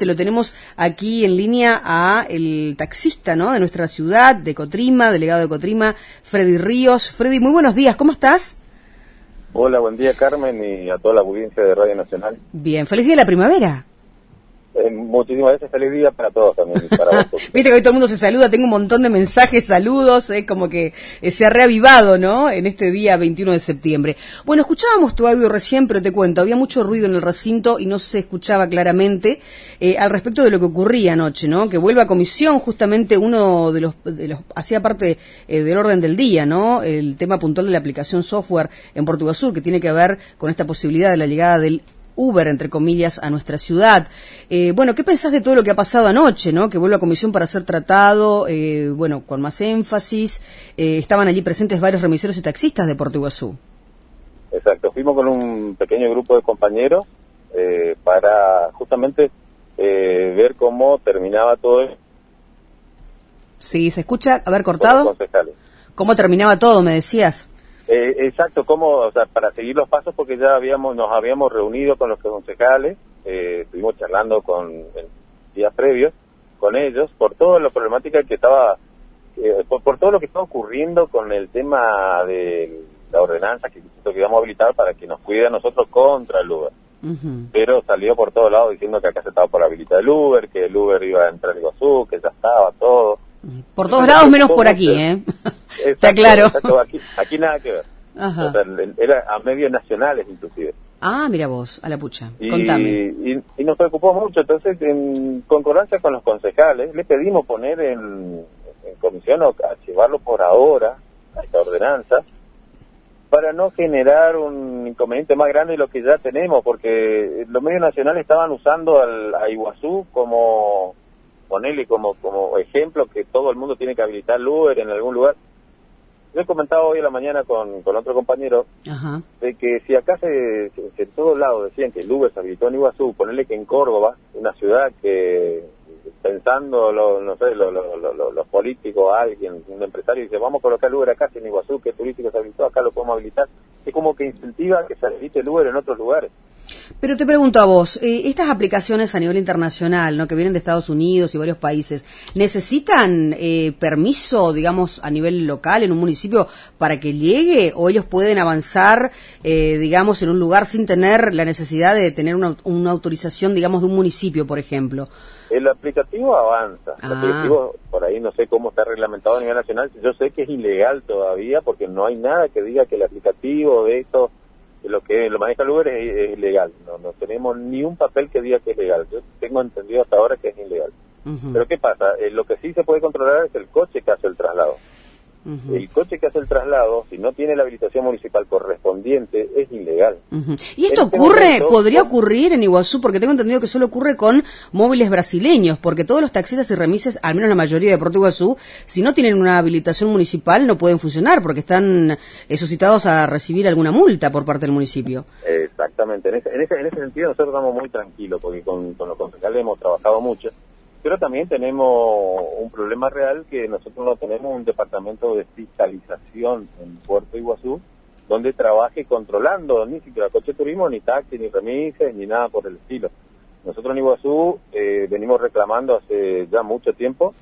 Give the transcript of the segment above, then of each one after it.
Te lo tenemos aquí en línea a el taxista, ¿no?, de nuestra ciudad, de Cotrima, delegado de Cotrima, Freddy Ríos. Freddy, muy buenos días, ¿cómo estás? Hola, buen día, Carmen, y a toda la audiencia de Radio Nacional. Bien, feliz día de la primavera. Muchísimas gracias, feliz día para todos también, para vosotros. Viste que hoy todo el mundo se saluda, tengo un montón de mensajes, saludos, como que se ha reavivado, ¿no?, en este día 21 de septiembre. Bueno, escuchábamos tu audio recién, pero te cuento, había mucho ruido en el recinto y no se escuchaba claramente al respecto de lo que ocurría anoche, ¿no?, que vuelve a comisión justamente uno de los hacía parte del orden del día, ¿no?, el tema puntual de la aplicación software en Portugal Sur, que tiene que ver con esta posibilidad de la llegada del Uber, entre comillas, a nuestra ciudad. Bueno, ¿qué pensás de todo lo que ha pasado anoche, no? Que vuelve a comisión para ser tratado, bueno, con más énfasis. Estaban allí presentes varios remiseros y taxistas de Puerto Iguazú. Exacto, fuimos con un pequeño grupo de compañeros para justamente ver cómo terminaba todo esto. Sí, ¿se escucha? ¿Haber cortado? ¿Cómo terminaba todo, me decías? Exacto, o sea, para seguir los pasos, porque ya nos habíamos reunido con los concejales, estuvimos charlando en días previos con ellos por toda la problemática que estaba, por todo lo que está ocurriendo con el tema de la ordenanza que íbamos a habilitar para que nos cuide a nosotros contra el Uber. Pero salió por todos lados diciendo que acá se estaba por habilitar el Uber, que el Uber iba a entrar a Iguazú, que ya estaba todo. Por todos lados menos por aquí, Exacto, está claro. Exacto, aquí nada que ver. Ajá. O sea, era a medios nacionales inclusive. Ah, mira vos, a la pucha. Contame. Y nos preocupó mucho, entonces en concordancia con los concejales le pedimos poner en comisión o archivarlo por ahora, a esta ordenanza, para no generar un inconveniente más grande de lo que ya tenemos, porque los medios nacionales estaban usando a Iguazú como ejemplo, que todo el mundo tiene que habilitar el Uber en algún lugar. Yo he comentado hoy a la mañana con otro compañero. Ajá. De que si acá en todos lados decían que el Uber se habilitó en Iguazú, ponerle que en Córdoba, una ciudad que, pensando los políticos, alguien, un empresario, dice, vamos a colocar el Uber acá, si en Iguazú, que turístico se habilitó, acá lo podemos habilitar. Es como que incentiva que se habilite el Uber en otros lugares. Pero te pregunto a vos, estas aplicaciones a nivel internacional, ¿no?, que vienen de Estados Unidos y varios países, ¿necesitan permiso, digamos, a nivel local, en un municipio, para que llegue? ¿O ellos pueden avanzar, digamos, en un lugar sin tener la necesidad de tener una autorización, digamos, de un municipio, por ejemplo? El aplicativo avanza. El aplicativo, por ahí no sé cómo está reglamentado a nivel nacional. Yo sé que es ilegal todavía, porque no hay nada que diga que el aplicativo de esto, lo que lo maneja el Uber es ilegal. No tenemos ni un papel que diga que es legal. Yo tengo entendido hasta ahora que es ilegal. Pero ¿qué pasa? Lo que sí se puede controlar es el coche que hace el traslado. El coche que hace el traslado, si no tiene la habilitación municipal correspondiente, es ilegal. ¿Y esto podría ocurrir en Iguazú? Porque tengo entendido que solo ocurre con móviles brasileños, porque todos los taxistas y remises, al menos la mayoría de Puerto Iguazú, si no tienen una habilitación municipal no pueden funcionar, porque están suscitados a recibir alguna multa por parte del municipio. Exactamente, en ese sentido nosotros estamos muy tranquilos, porque con los concejales hemos trabajado mucho. Pero también tenemos un problema real, que nosotros no tenemos un departamento de fiscalización en Puerto Iguazú donde trabaje controlando ni siquiera coche turismo, ni taxi, ni remises, ni nada por el estilo. Nosotros en Iguazú venimos reclamando hace ya mucho tiempo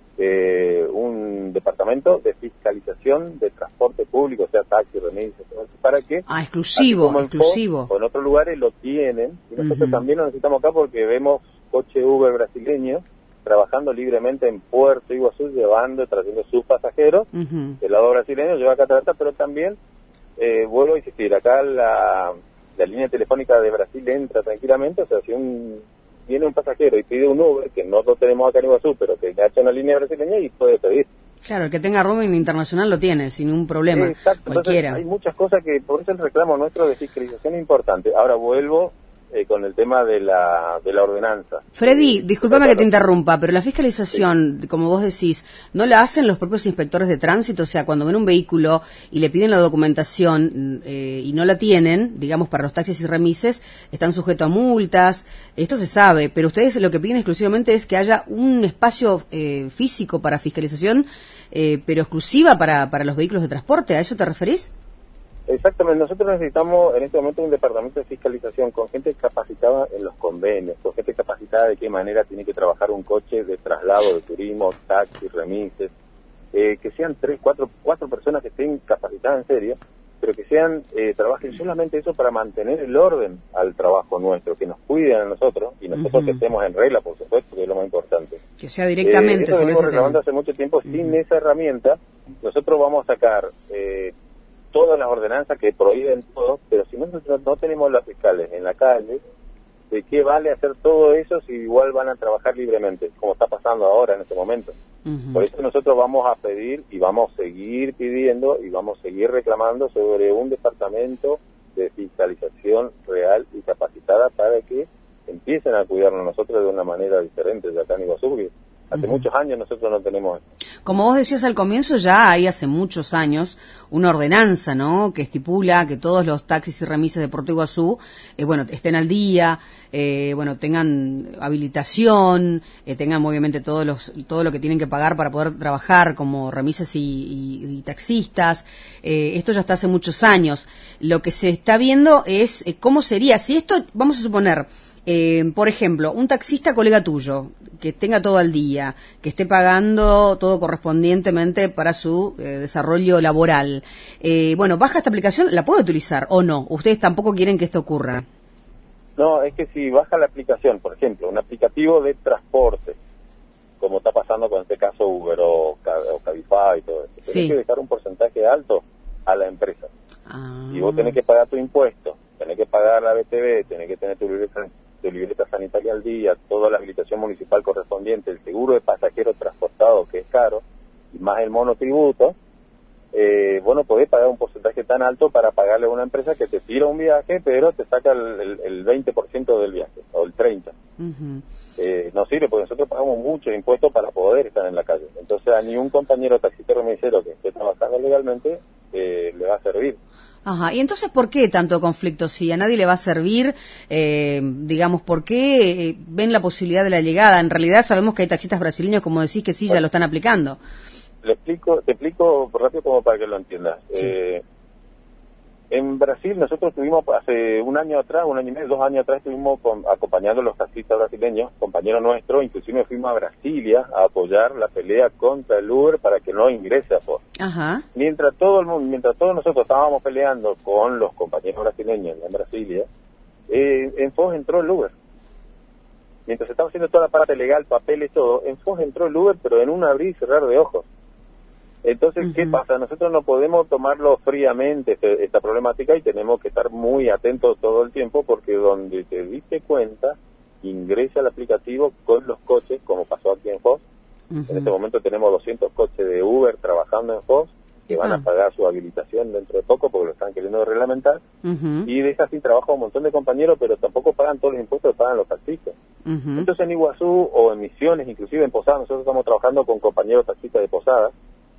un departamento de fiscalización de transporte público, o sea, taxi, remises, para que... exclusivo. En otros lugares lo tienen, y nosotros también lo necesitamos acá porque vemos coche Uber brasileño trabajando libremente en Puerto Iguazú, trayendo sus pasajeros. El lado brasileño lleva acá a pero también, vuelvo a insistir, acá la línea telefónica de Brasil entra tranquilamente. O sea, si viene un pasajero y pide un Uber, que no lo tenemos acá en Iguazú, pero que hace una línea brasileña, y puede pedir. Claro, el que tenga roaming internacional lo tiene, sin ningún problema. Exacto, cualquiera. Entonces, hay muchas cosas que, por eso el reclamo nuestro de fiscalización es importante. Ahora vuelvo con el tema de la ordenanza. Freddy, discúlpame que te interrumpa, pero la fiscalización, como vos decís, ¿no la hacen los propios inspectores de tránsito? O sea, cuando ven un vehículo y le piden la documentación y no la tienen, digamos, para los taxis y remises, están sujetos a multas, esto se sabe, pero ustedes lo que piden exclusivamente es que haya un espacio físico para fiscalización, pero exclusiva para los vehículos de transporte. ¿A eso te referís? Exactamente, nosotros necesitamos en este momento un departamento de fiscalización con gente capacitada en los convenios, con gente capacitada de qué manera tiene que trabajar un coche de traslado de turismo, taxis, remises, que sean 4 personas que estén capacitadas en serio, pero que trabajen solamente eso para mantener el orden al trabajo nuestro, que nos cuiden a nosotros y nosotros que estemos en regla, por supuesto, que es lo más importante. Que sea directamente eso sobre venimos ese reclamando tema. hace mucho tiempo. Sin esa herramienta, nosotros vamos a sacar todas las ordenanzas que prohíben todo, pero si nosotros no tenemos los fiscales en la calle, ¿de qué vale hacer todo eso si igual van a trabajar libremente, como está pasando ahora en este momento? Por eso nosotros vamos a pedir y vamos a seguir pidiendo y vamos a seguir reclamando sobre un departamento de fiscalización real y capacitada para que empiecen a cuidarnos nosotros de una manera diferente de acá en Iguazú, porque hace muchos años nosotros no tenemos esto. Como vos decías al comienzo, ya hay hace muchos años una ordenanza, ¿no?, que estipula que todos los taxis y remises de Puerto Iguazú, estén al día, tengan habilitación, tengan obviamente todo lo que tienen que pagar para poder trabajar como remises y taxistas. Esto ya está hace muchos años. Lo que se está viendo es cómo sería, si esto, vamos a suponer, por ejemplo, un taxista colega tuyo, que tenga todo al día, que esté pagando todo correspondientemente para su desarrollo laboral. Baja esta aplicación, ¿la puede utilizar o no? ¿Ustedes tampoco quieren que esto ocurra? No, es que si baja la aplicación, por ejemplo, un aplicativo de transporte, como está pasando con este caso Uber o Cabify y todo eso, tenés que dejar un porcentaje alto a la empresa. Y vos tenés que pagar tu impuesto, tenés que pagar la BTV, tenés que tener tu libreta sanitaria al día, toda la habilitación municipal correspondiente, el seguro de pasajero transportado, que es caro, y más el monotributo. Vos no podés pagar un porcentaje tan alto para pagarle a una empresa que te tira un viaje, pero te saca el 20% del viaje, o el 30%. No sirve, porque nosotros pagamos mucho impuestos para poder estar en la calle. Entonces a ni un compañero taxista remisero que esté trabajando legalmente le va a servir. Ajá, y entonces, ¿por qué tanto conflicto? Si a nadie le va a servir, ¿por qué ven la posibilidad de la llegada? En realidad sabemos que hay taxistas brasileños, como decís, que sí, ya lo están aplicando. Te explico rápido como para que lo entiendas. Sí. En Brasil nosotros tuvimos hace un año y medio, 2 años atrás, estuvimos acompañando a los taxistas brasileños, compañeros nuestros, inclusive fuimos a Brasilia a apoyar la pelea contra el Uber para que no ingrese a FOS. Ajá. Mientras todos nosotros estábamos peleando con los compañeros brasileños en Brasilia, en FOS entró el Uber. Mientras se estaba haciendo toda la parte legal, papeles, todo, en FOS entró el Uber, pero en un abrir y cerrar de ojos. Entonces, ¿qué pasa? Nosotros no podemos tomarlo fríamente esta problemática y tenemos que estar muy atentos todo el tiempo, porque donde te diste cuenta, ingresa el aplicativo con los coches, como pasó aquí en FOS. En este momento tenemos 200 coches de Uber trabajando en FOS, que van a pagar su habilitación dentro de poco porque lo están queriendo reglamentar, y deja sin trabajo a un montón de compañeros, pero tampoco pagan todos los impuestos que pagan los taxistas. Entonces en Iguazú o en Misiones, inclusive en Posadas, nosotros estamos trabajando con compañeros taxistas de Posadas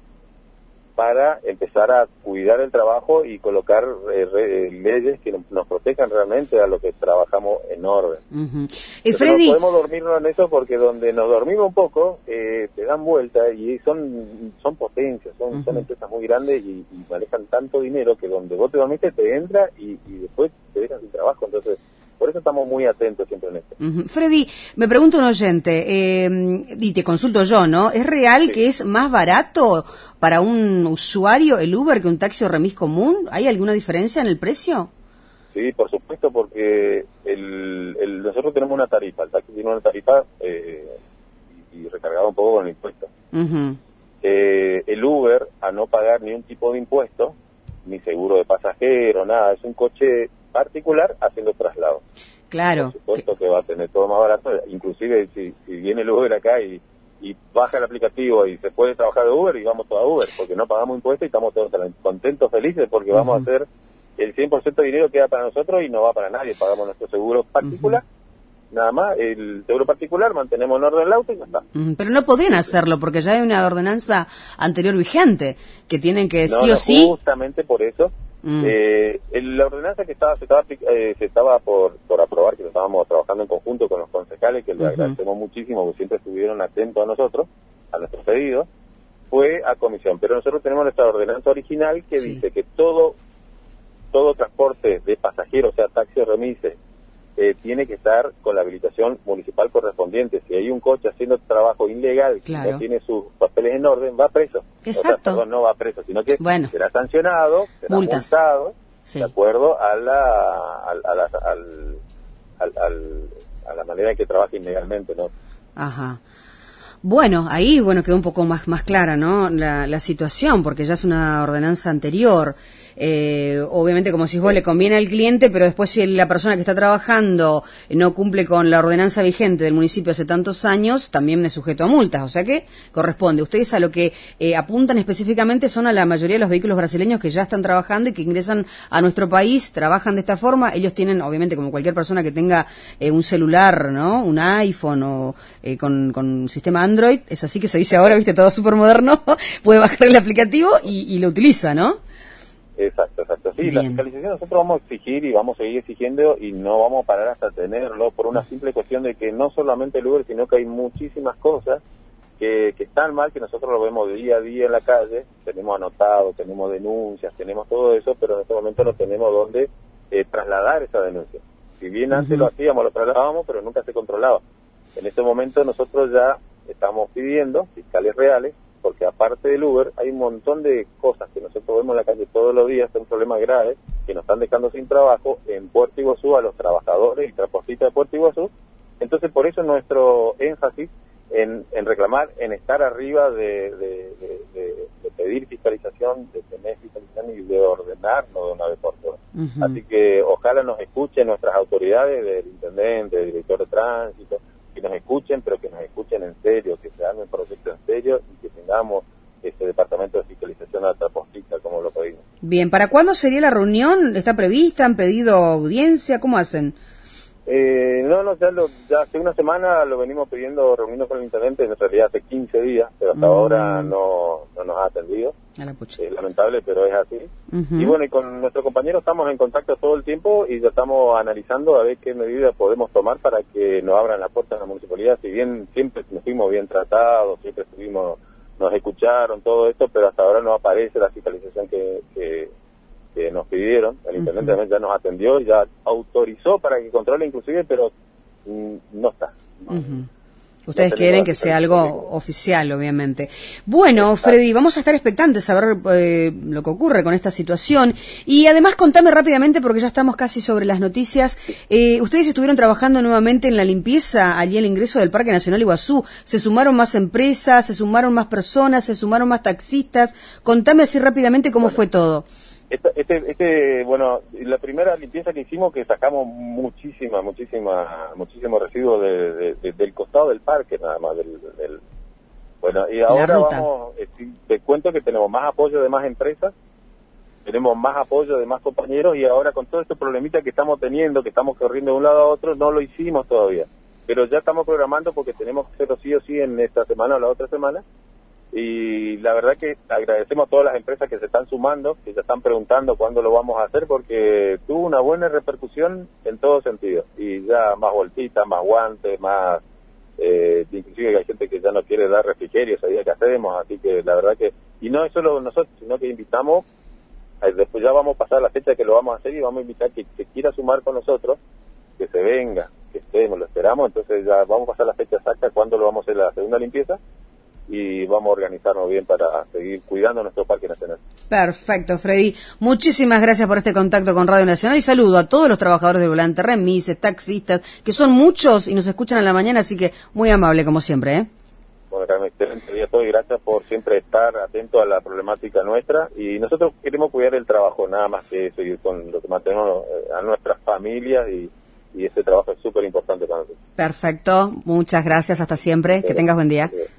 para empezar a cuidar el trabajo y colocar leyes que nos protejan realmente a lo que trabajamos en orden. Freddy, no podemos dormirnos en eso, porque donde nos dormimos un poco te dan vuelta, y son potencias, son empresas muy grandes y manejan tanto dinero que donde vos te dormiste te entra y después te dejan sin trabajo. Entonces por eso estamos muy atentos siempre en esto. Freddy, me pregunta un oyente, y te consulto yo, ¿no? ¿Es real que es más barato para un usuario el Uber que un taxi o remis común? ¿Hay alguna diferencia en el precio? Sí, por supuesto, porque nosotros tenemos una tarifa, el taxi tiene una tarifa y recargado un poco con el impuesto. El Uber, a no pagar ni un tipo de impuesto, ni seguro de pasajero, nada, es un coche particular haciendo traslado. Claro. Por supuesto que va a tener todo más barato, inclusive si viene el Uber acá y baja el aplicativo y se puede trabajar de Uber, y vamos todos a Uber, porque no pagamos impuestos y estamos todos contentos, felices, porque vamos a hacer el 100% de dinero queda para nosotros y no va para nadie, pagamos nuestro seguro particular. Nada más, el seguro particular, mantenemos en orden el auto y ya está. Pero no podrían hacerlo, porque ya hay una ordenanza anterior vigente, que tienen que sí o sí... Justamente por eso, la ordenanza que se estaba por aprobar, que lo estábamos trabajando en conjunto con los concejales, que les agradecemos muchísimo, porque siempre estuvieron atentos a nosotros, a nuestros pedidos, fue a comisión. Pero nosotros tenemos nuestra ordenanza original que dice que todo todo transporte de pasajeros, o sea, taxi o remise, tiene que estar con la habilitación municipal correspondiente. Si hay un coche haciendo trabajo ilegal, claro, que no tiene sus papeles en orden, va preso. Exacto. O sea, perdón, no va preso, sino que será sancionado, será multado, sí, de acuerdo a la manera en que trabaja ilegalmente, ¿no? Ajá. Bueno, ahí quedó un poco más clara, ¿no? La situación, porque ya es una ordenanza anterior. Obviamente, como decís vos, le conviene al cliente, pero después si la persona que está trabajando no cumple con la ordenanza vigente del municipio hace tantos años, también es sujeto a multas. O sea que corresponde. Ustedes a lo que apuntan específicamente son a la mayoría de los vehículos brasileños que ya están trabajando y que ingresan a nuestro país, trabajan de esta forma. Ellos tienen, obviamente, como cualquier persona que tenga un celular, ¿no? Un iPhone o con sistema Android, es así que se dice ahora, viste, todo súper moderno, puede bajar el aplicativo y lo utiliza, ¿no? Exacto. Sí, la fiscalización nosotros vamos a exigir y vamos a seguir exigiendo y no vamos a parar hasta tenerlo por una simple cuestión de que no solamente el Uber, sino que hay muchísimas cosas que están mal, que nosotros lo vemos día a día en la calle, tenemos anotado, tenemos denuncias, tenemos todo eso, pero en este momento no tenemos dónde trasladar esa denuncia. Si bien antes lo hacíamos, lo trasladábamos, pero nunca se controlaba. En este momento nosotros ya estamos pidiendo fiscales reales, porque aparte del Uber hay un montón de cosas que nosotros vemos en la calle todos los días, son problemas graves que nos están dejando sin trabajo en Puerto Iguazú a los trabajadores y transportistas de Puerto Iguazú. Entonces por eso nuestro énfasis en reclamar, en estar arriba de pedir fiscalización, de tener fiscalización y de ordenarnos de una vez por todas. Así que ojalá nos escuchen nuestras autoridades, del intendente, del director de tránsito, que nos escuchen, pero que nos escuchen en serio, que se arme un proyecto en serio y que tengamos este departamento de fiscalización a transportista como lo pedimos. Bien, ¿para cuándo sería la reunión? ¿Está prevista? ¿Han pedido audiencia? ¿Cómo hacen? Ya hace una semana lo venimos pidiendo, reuniendo con el intendente, en realidad hace 15 días, pero hasta ahora no nos ha atendido. Es lamentable, pero es así. Y bueno, y con nuestro compañero estamos en contacto todo el tiempo y ya estamos analizando a ver qué medidas podemos tomar para que nos abran la puerta en la municipalidad. Si bien siempre nos fuimos bien tratados, siempre nos escucharon, todo esto, pero hasta ahora no aparece la fiscalización que nos pidieron. El intendente también ya nos atendió y ya autorizó para que controle inclusive, pero no está. Ustedes quieren que sea algo oficial, obviamente. Bueno, Freddy, vamos a estar expectantes a ver lo que ocurre con esta situación. Y además, contame rápidamente, porque ya estamos casi sobre las noticias. Ustedes estuvieron trabajando nuevamente en la limpieza allí en el ingreso del Parque Nacional Iguazú. ¿Se sumaron más empresas, se sumaron más personas, se sumaron más taxistas? Contame así rápidamente cómo fue todo. Bueno, la primera limpieza que hicimos, que sacamos muchísimo residuo del costado del parque, nada más bueno, y ahora te cuento que tenemos más apoyo de más empresas, tenemos más apoyo de más compañeros, y ahora con todo este problemita que estamos teniendo, que estamos corriendo de un lado a otro, no lo hicimos todavía, pero ya estamos programando porque tenemos que hacerlo sí o sí en esta semana o la otra semana. Y la verdad que agradecemos a todas las empresas que se están sumando, que ya están preguntando cuándo lo vamos a hacer, porque tuvo una buena repercusión en todo sentido. Y ya más bolsitas, más guantes, más... inclusive hay gente que ya no quiere dar refrigerios, sabía que hacemos, así que la verdad que... Y no es solo nosotros, sino que invitamos, después ya vamos a pasar la fecha que lo vamos a hacer y vamos a invitar que quiera sumar con nosotros, que se venga, que estemos, lo esperamos, entonces ya vamos a pasar la fecha exacta cuándo lo vamos a hacer la segunda limpieza. Y vamos a organizarnos bien para seguir cuidando nuestro Parque Nacional. Perfecto, Freddy. Muchísimas gracias por este contacto con Radio Nacional y saludo a todos los trabajadores del volante, remises, taxistas, que son muchos y nos escuchan a la mañana, así que muy amable como siempre, ¿eh? Bueno, Carmen, excelente día a todos y gracias por siempre estar atento a la problemática nuestra, y nosotros queremos cuidar el trabajo, nada más que eso, y con lo que mantenemos a nuestras familias y ese trabajo es súper importante para nosotros. Perfecto, muchas gracias, hasta siempre, que tengas buen día.